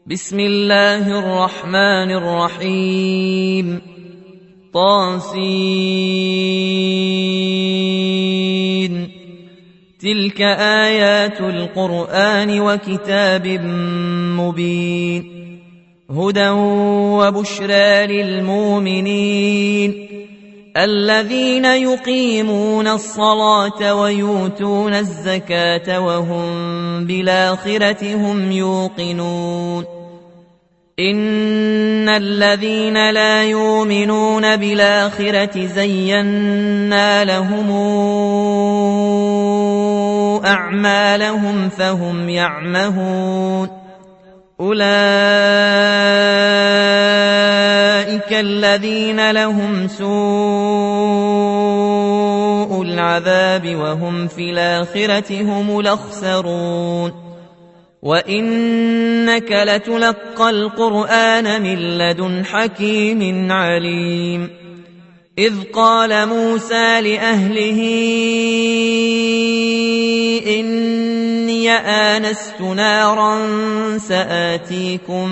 بسم الله الرحمن الرحيم طاسين تلك آيات القرآن وكتاب مبين هدى وبشرى للمؤمنين الذين يقيمون الصلاة ويؤتون الزكاة وهم بالآخرة هم يوقنون إن الذين لا يؤمنون بالآخرة زينا لهم أعمالهم فهم يعمهون أولئك الذين لهم سوء العذاب وهم في الآخرة هم الأخسرون وإنك لتلقى القرآن من لدن حكيم عليم إذ قال موسى لأهله إني آنست نارا سآتيكم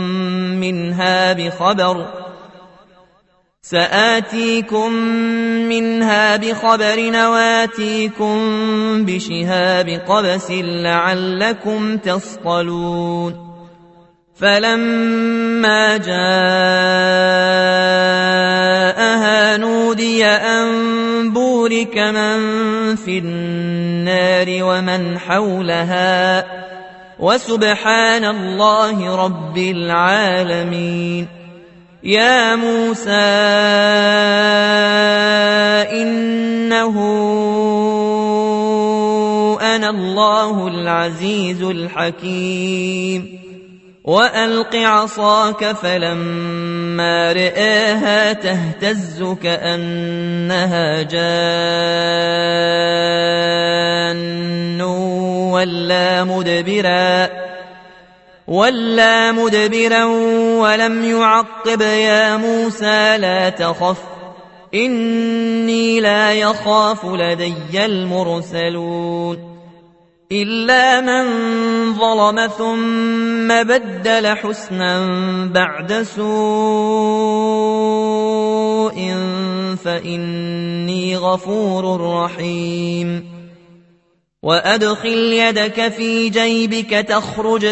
منها بخبر وآتيكم بشهاب قبس لعلكم تصطلون فلما جاءها نودي أن بورك من في النار ومن حولها وسبحان الله رب العالمين يا موسى إنه أنا الله العزيز الحكيم وألق عصاك فلما رآها تهتز كأنها جان ولا مدبرا ولم يعقب يا موسى لا تخف إني لا يخاف لدي المرسلون إلا من ظلم ثم بدل حسنا بعد سوء فإني غفور رحيم وأدخل يدك في جيبك تخرج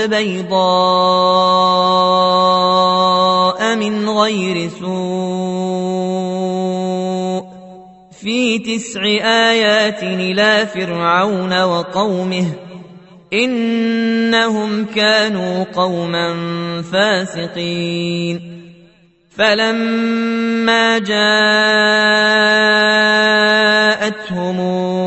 بيضاء من غير سوء في 9 آيات إلى فرعون وقومه إنهم كانوا قوما فاسقين فلما جاءتهم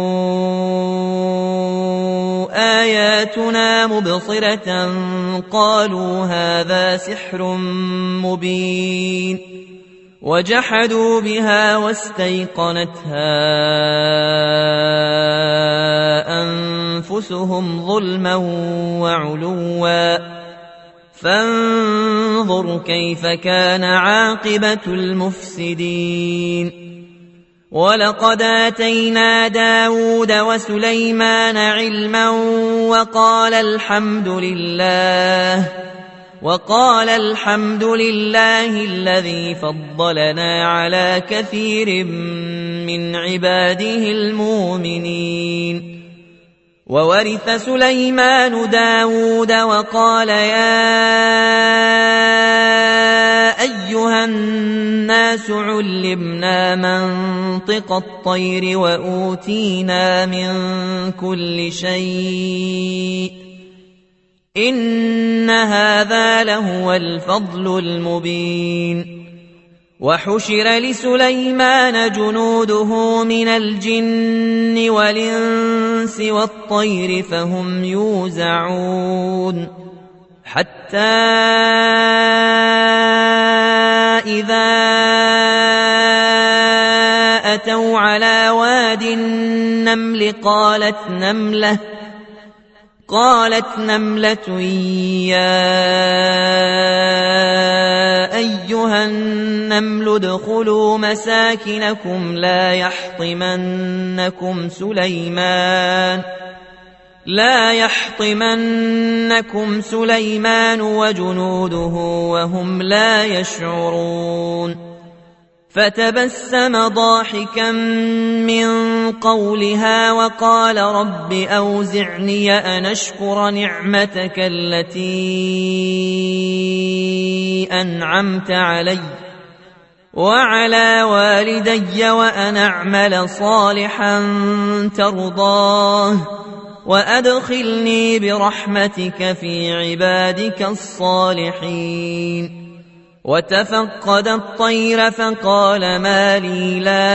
آياتنا مبصرة قالوا هذا سحر مبين وجحدوا بها واستيقنتها أنفسهم ظلما وعلوا فانظر كيف كان عاقبة المفسدين ولقد آتينا داود وسليمان علما وقال الحمد لله الذي فضلنا على كثير من عباده المؤمنين وورث سليمان داود وقال يا أيها الناس علمنا منطق الطير وأوتينا من كل شيء إن هذا لهو الفضل المبين وحشر لسليمان جنوده من الجن والإنس والطير فهم يوزعون حتى إذا أتوا على واد النمل قالت نملة يا أيها النمل ادخلوا مساكنكم لا يحطمنكم سليمان لا يحطمنكم سليمان وجنوده وهم لا يشعرون فتبسم ضاحكا من قولها وقال رب أوزعني أن أشكر نعمتك التي أنعمت علي وعلى والدي وأن أعمل صالحا ترضاه وأدخلني برحمتك في عبادك الصالحين وتفقد الطير فقال ما لي لا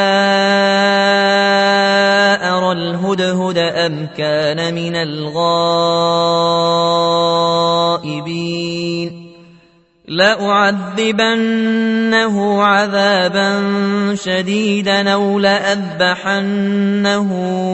أرى الهدهد أم كان من الغائبين لأعذبنه عذابا شديدا أو لأذبحنه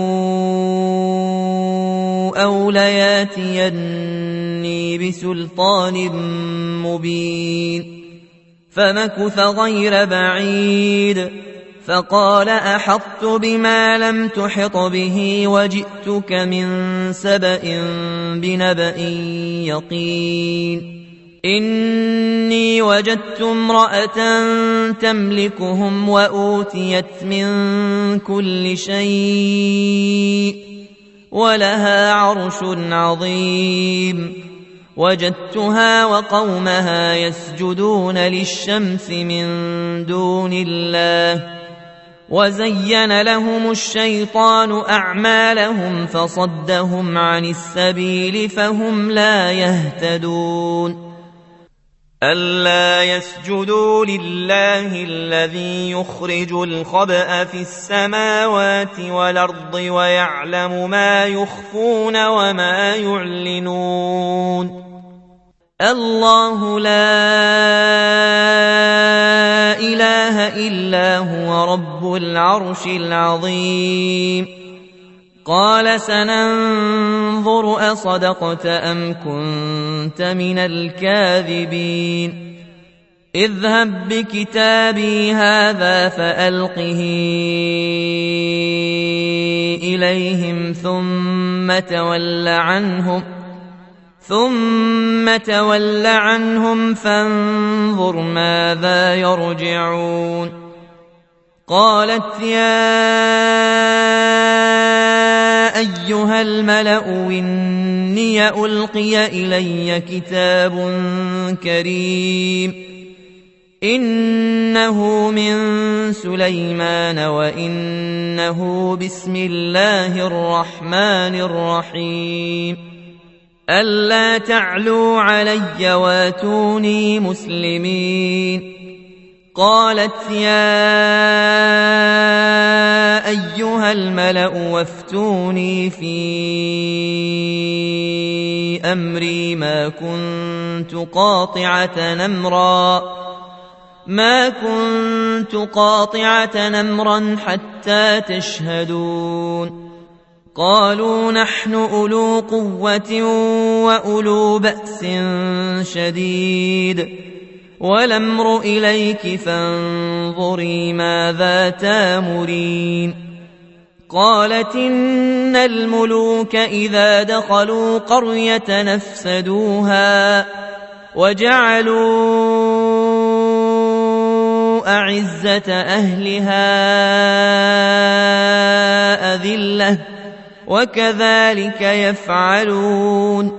أو لياتيني بسلطان مبين فمكث غير بعيد فقال أحطت بما لم تحط به وجئتك من سبأ بنبأ يقين إني وجدت امرأة تملكهم وأوتيت من كل شيء ولها عرش عظيم وجدتها وقومها يسجدون للشمس من دون الله وزين لهم الشيطان أعمالهم فصدهم عن السبيل فهم لا يهتدون ألا يسجدوا لله الذي يخرج الخبأ في السماوات والأرض ويعلم ما يخفون وما يعلنون الله لا إله إلا هو رب العرش العظيم قال سننظر أصدقت أم كنت من الكاذبين اذهب بكتابي هذا فألقه إليهم ثم تول عنهم فانظر ماذا يرجعون قالت يا أيها الملأ إني ألقي إلي كتاب كريم إنه من سليمان وإنه بسم الله الرحمن الرحيم ألا تعلوا علي واتوني مسلمين قالت يا أيها الملأ وافتوني في أمري ما كنت قاطعة أمرا حتى تشهدون قالوا نحن أولو قوة وأولو بأس شديد والأمر إليك فانظري ماذا تامرين قالت إن الملوك إذا دخلوا قرية نفسدوها وجعلوا أعزة أهلها أذلة وكذلك يفعلون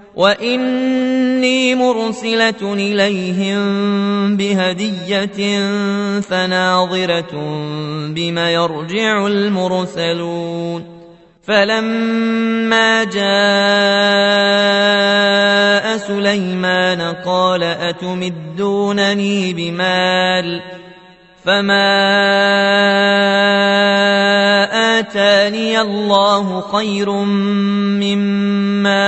وإني مرسلة إليهم بهدية فناظرة بما يرجع المرسلون فلما جاء سليمان قال أتمدونني بمال فما آتاني الله خير مما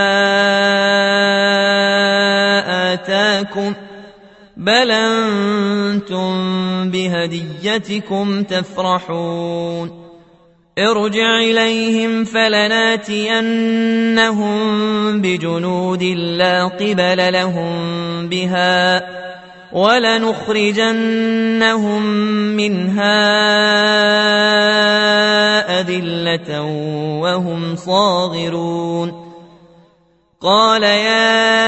آتاكم بل أنتم بهديتكم تفرحون ارجع إليهم فلناتينهم بجنود لا قبل لهم بها ولنخرجنهم منها أذلة وهم صاغرون قال يا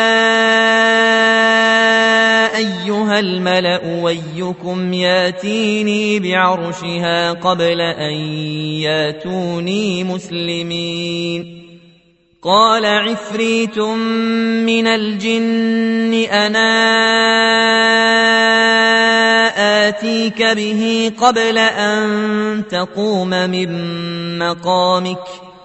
أيها الملأ أيكم ياتيني بعرشها قبل أن ياتوني مسلمين قال عفريت من الجن أنا آتيك به قبل أن تقوم من مقامك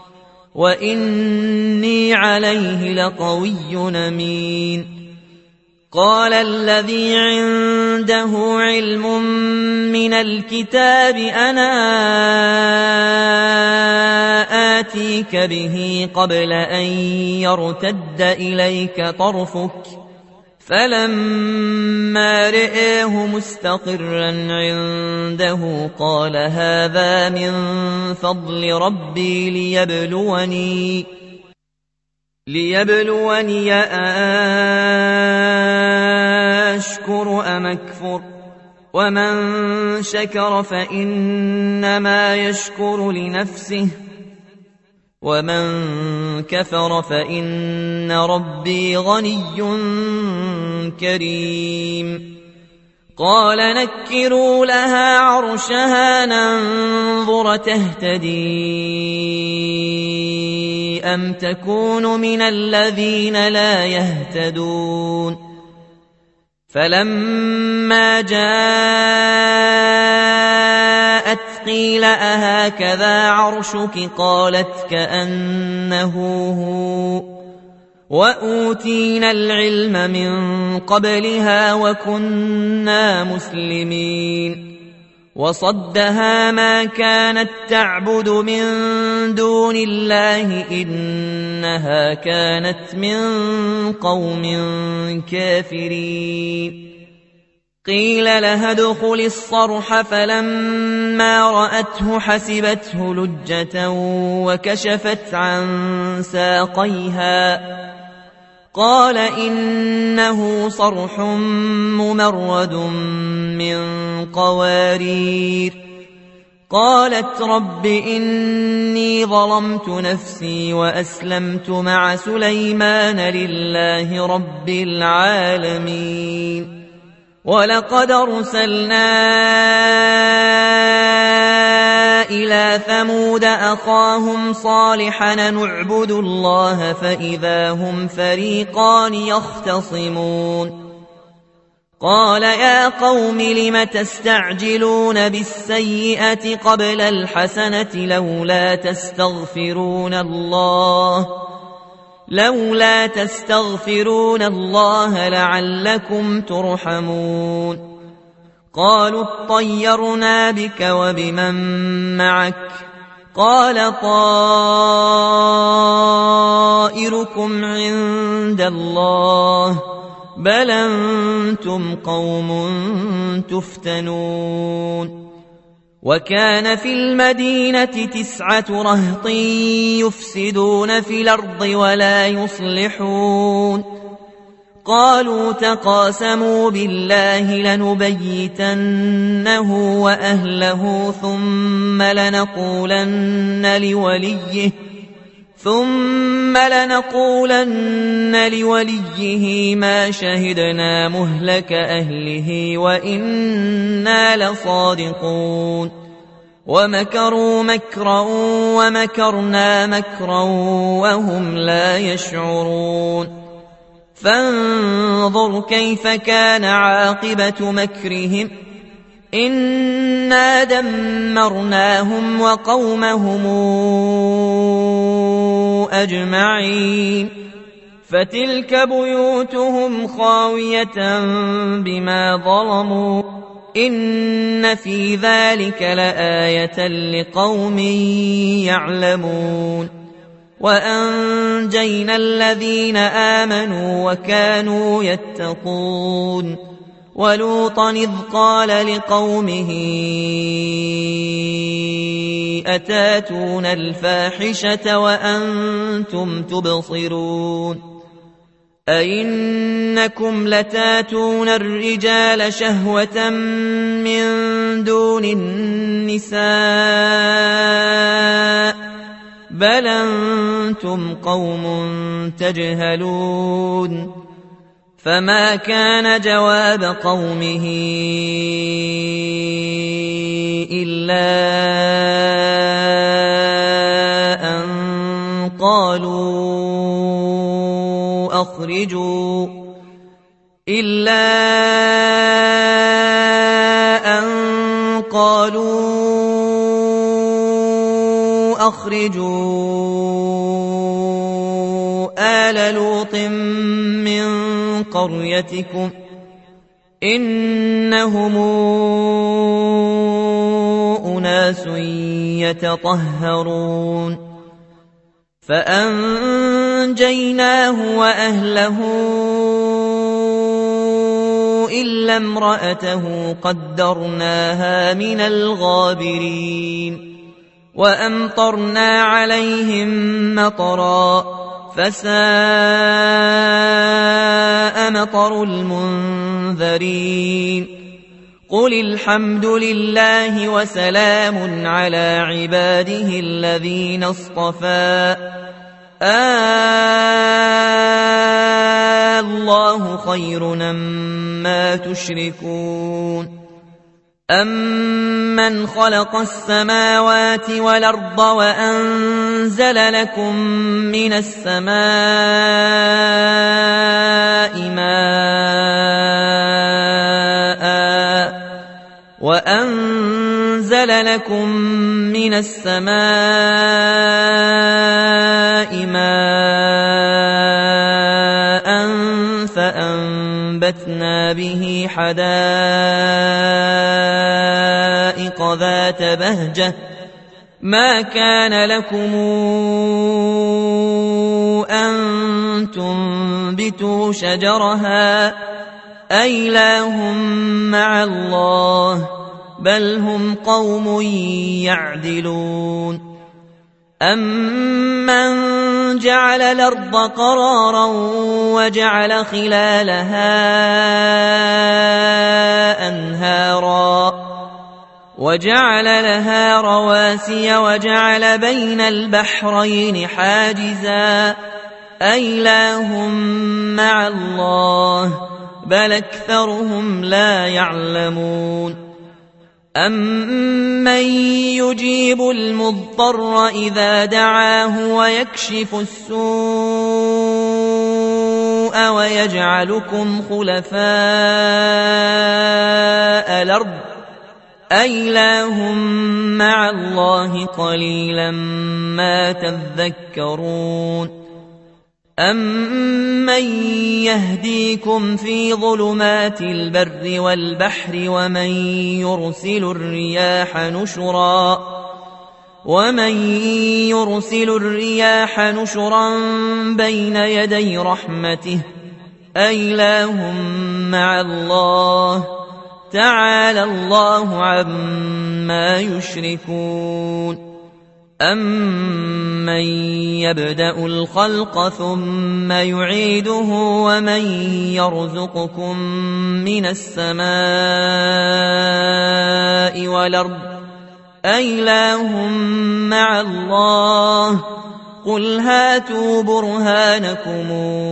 وإني عليه لقوي أمين قال الذي عنده علم من الكتاب أنا آتيك به قبل أن يرتد إليك طرفك فلما رآه مستقرا عنده قال هذا من فضل ربي ليبلوني أشكر أم أكفر ومن شكر فإنما يشكر لنفسه ومن كفر فإن ربي غني كريم قال نكروا لها عرشها ننظر تهتدي أم تكون من الذين لا يهتدون فلما جاءت قيل أهكذا عرشك قالت كأنه هو وأوتينا العلم من قبلها وكنا مسلمين وصدها ما كانت تعبد من دون الله إنها كانت من قوم كافرين قيل لها ادخل الصرح فلما رأته حسبته لجة وكشفت عن ساقيها قال إنه صرح ممرد من قوارير قالت رب إني ظلمت نفسي وأسلمت مع سليمان لله رب العالمين ولقد أرسلنا إلى ثمود أخاهم صالحا نعبد الله فإذا هم فريقان يختصمون قال يا قوم لم تستعجلون بالسيئة قبل الحسنة لولا تستغفرون الله لعلكم ترحمون قالوا اطيرنا بك وبمن معك قال طائركم عند الله بل أنتم قوم تفتنون وكان في المدينة 9 رهط يفسدون في الأرض ولا يصلحون قالوا تقاسموا بالله لنبيتنه وأهله ثم لنقولن لوليه ما شهدنا مهلك أهله وإنا لصادقون ومكروا مكرا ومكرنا مكرا وهم لا يشعرون فانظر كيف كان عاقبة مكرهم إنا دمرناهم وقومهم أجمعين فتلك بيوتهم خاوية بما ظلموا إن في ذلك لآية لقوم يعلمون وأنجينا الذين آمنوا وكانوا يتقون ولوطا إذ قال لقومه أتاتون الفاحشة وأنتم تبصرون أئنكم لتاتون الرجال شهوة من دون النساء بل أنتم قوم تجهلون فما كان جواب قومه إلا أن قالوا أخرجوا آل لوط من قريتكم إنهم أناس يتطهرون فأنجيناه وأهله إلا امرأته قدرناها من الغابرين وأمطرنا عليهم مطرا فساء مطر المنذرين قل الحمد لله وسلام على عباده الذين اصطفى الله خير أمّا تشركون أَمَّنْ خَلَقَ السَّمَاوَاتِ وَالْأَرْضَ وَأَنزَلَ لَكُم مِّنَ السَّمَاءِ مَاءً فَأَنبَتْنَا بِهِ حَدَائِقَ ذَاتَ بَهْجَةٍ مَا كَانَ لَكُمْ أَن تُنبِتُوا شَجَرَهَا أَإِلَٰهٌ مَّعَ اللَّهِ بَلْ هُمْ قَوْمٌ يَعْدِلُونَ أَمَّنْ جَعَلَ الْأَرْضَ قَرَارًا وَجَعَلَ خِلَالَهَا أَنْهَارًا وَجَعَلَ لَهَا رَوَاسِيَ وَجَعَلَ بَيْنَ الْبَحْرَيْنِ حَاجِزًا أَإِلَٰهٌ مَّعَ اللَّهِ بَلْ أَكْثَرُهُمْ لَا يَعْلَمُونَ أَمَّن يُجِيبُ الْمُضْطَرَّ إِذَا دَعَاهُ وَيَكْشِفُ السُّوءَ وَيَجْعَلُكُمْ خُلَفَاءَ الْأَرْضِ أَإِلَٰهٌ مَّعَ اللَّهِ قَلِيلًا مَّا تَذَكَّرُونَ أَمَّن يَهْدِيكُمْ فِي ظُلُمَاتِ الْبَرِّ وَالْبَحْرِ وَمَن يُرْسِلُ الرِّيَاحَ نُشُرًا بَيْنَ يَدَيْ رَحْمَتِهِ أَإِلَٰهٌ مَّعَ اللَّهِ تَعَالَى اللَّهُ عَمَّا يُشْرِكُونَ أَمَّن يَبْدَأُ الْخَلْقَ ثُمَّ يُعِيدُهُ وَمَن يَرْزُقُكُم مِّنَ السَّمَاءِ وَالْأَرْضِ أَإِلَٰهٌ مَّعَ اللَّهِ قُلْ هَاتُوا بُرْهَانَكُمْ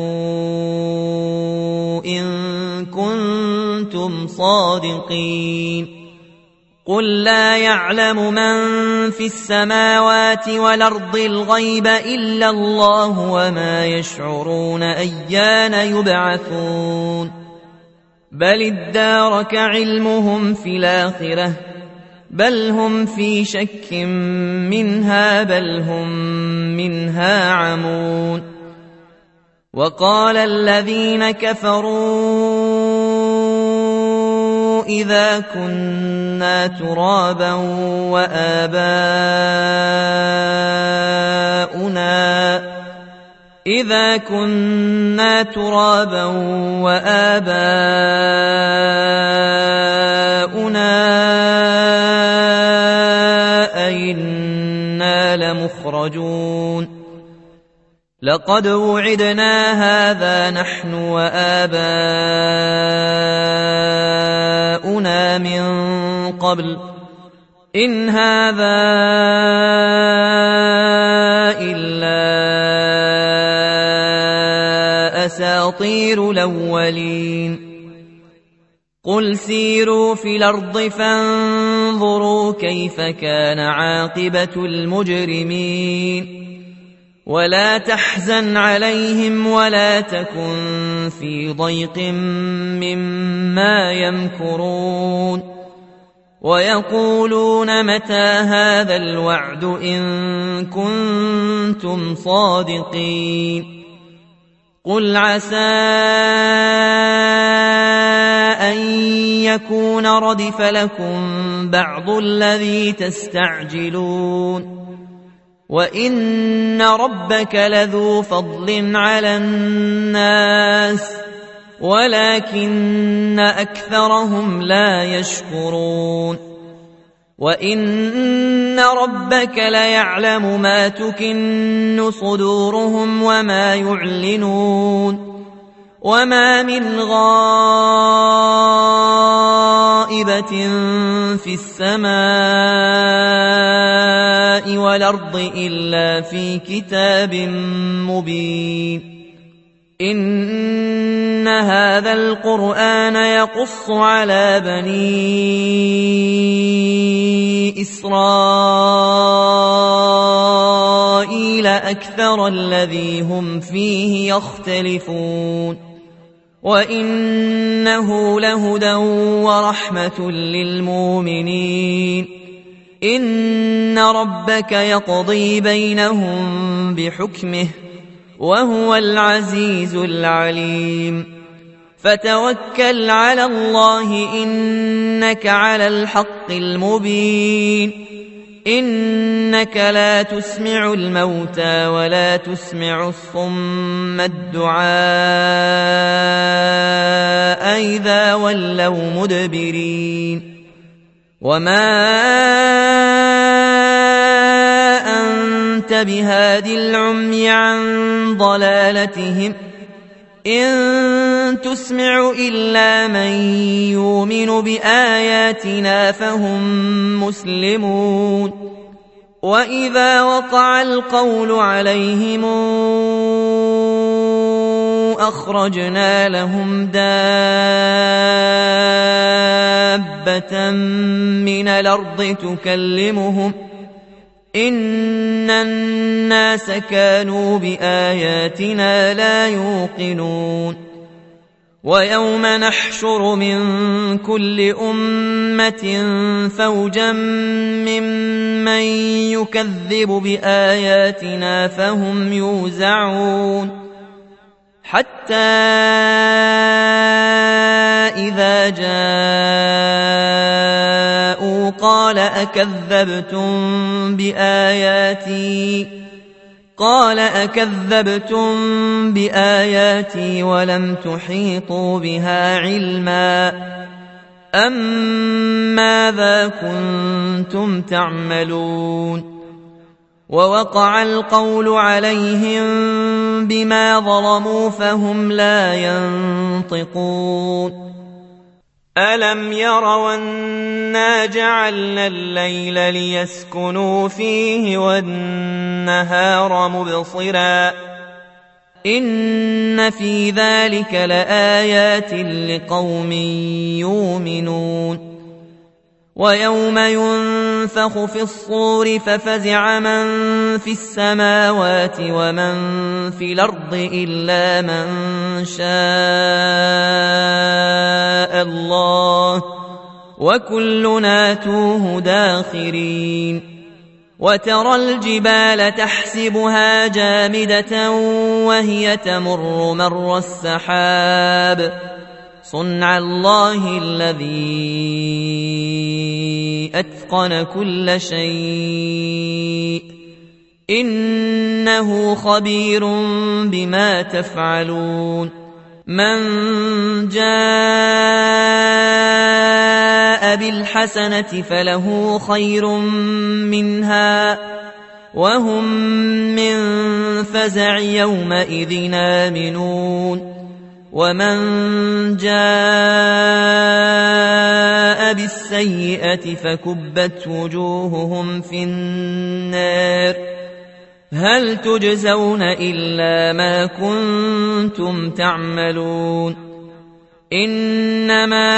إِن كُنتُمْ صَادِقِينَ قُل لَّا يَعْلَمُ مَن فِي السَّمَاوَاتِ وَالْأَرْضِ الْغَيْبَ إِلَّا اللَّهُ وَمَا يَشْعُرُونَ أَيَّانَ يُبْعَثُونَ بَلِ ادَّارَكَ عِلْمُهُمْ فِي الْآخِرَةِ بَلْ هُمْ فِي شَكٍّ مِّنْهَا بَلْ هُم مِّنْهَا عَمُونَ وَقَالَ الَّذِينَ كَفَرُوا إِذَا كُنَّا تُرَابًا وَآبَاؤُنَا أَئِنَّا لَمُخْرَجُونَ لقد وعدنا هذا نحن وآباؤنا من قبل إن هذا إلا أساطير الأولين قل سيروا في الأرض فانظروا كيف كان عاقبة المجرمين ولا تحزن عليهم ولا تكن في ضيق مما يمكرون ويقولون متى هذا الوعد إن كنتم صادقين قل عسى أن يكون ردف لكم بعض الذي تستعجلون وإن ربك لذو فضل على الناس ولكن أكثرهم لا يشكرون وإن ربك ليعلم ما تكن صدورهم وما يعلنون وما من غائبة في السماء والأرض إلا في كتاب مبين إن هذا القرآن يقص على بني إسرائيل أكثر الذي هم فيه يختلفون وإنه لهدى ورحمة للمؤمنين إن ربك يقضي بينهم بحكمه وهو العزيز العليم فتوكل على الله إنك على الحق المبين إنك لا تسمع الموتى ولا تسمع الصم الدعاء إذا ولوا مدبرين وما أنت بهاد العمي عن ضلالتهم إن تسمع إلا من يؤمن بآياتنا فهم مسلمون وإذا وقع القول عليهم أخرجنا لهم دابة من الأرض تكلمهم إن الناس كانوا بآياتنا لا يوقنون ويوم نحشر من كل أمة فوجا ممن يكذب بآياتنا فهم يوزعون حتى إذا جاءوا قال أكذبتم بآياتي ولم تحيطوا بها علما أم ماذا كنتم تعملون ووقع القول عليهم بما ظلموا فهم لا ينطقون ألم يروا أنا جعلنا الليل ليسكنوا فيه والنهار مبصرا إن في ذلك لآيات لقوم يؤمنون ويوم ينفخ في الصور ففزع من في السماوات ومن في الأرض إلا من شاء الله وكلنا توه داخرين وترى الجبال تحسبها جامدة وهي تمر مر السحاب صنع الله الذي أتقن كل شيء إنه خبير بما تفعلون من جاء بالحسنة فله خير منها وهم من فزع يومئذ آمنون ومن جاء بالسيئة فكبت وجوههم في النار هل تجزون إلا ما كنتم تعملون إنما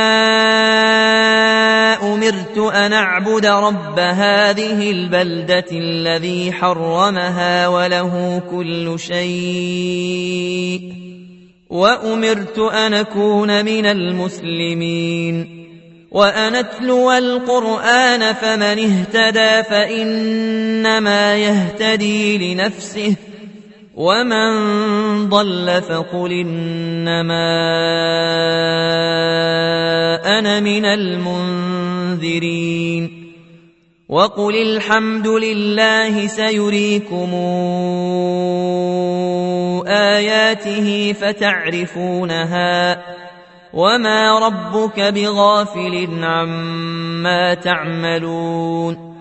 أمرت أن أعبد رب هذه البلدة الذي حرمها وله كل شيء وأمرت أن أكون من المسلمين وأن أتلو القرآن فمن اهتدى فإنما يهتدي لنفسه ومن ضل فقل إنما أنا من المنذرين وقل الحمد لله سيريكم آياته فتعرفونها وما ربك بغافل عما تعملون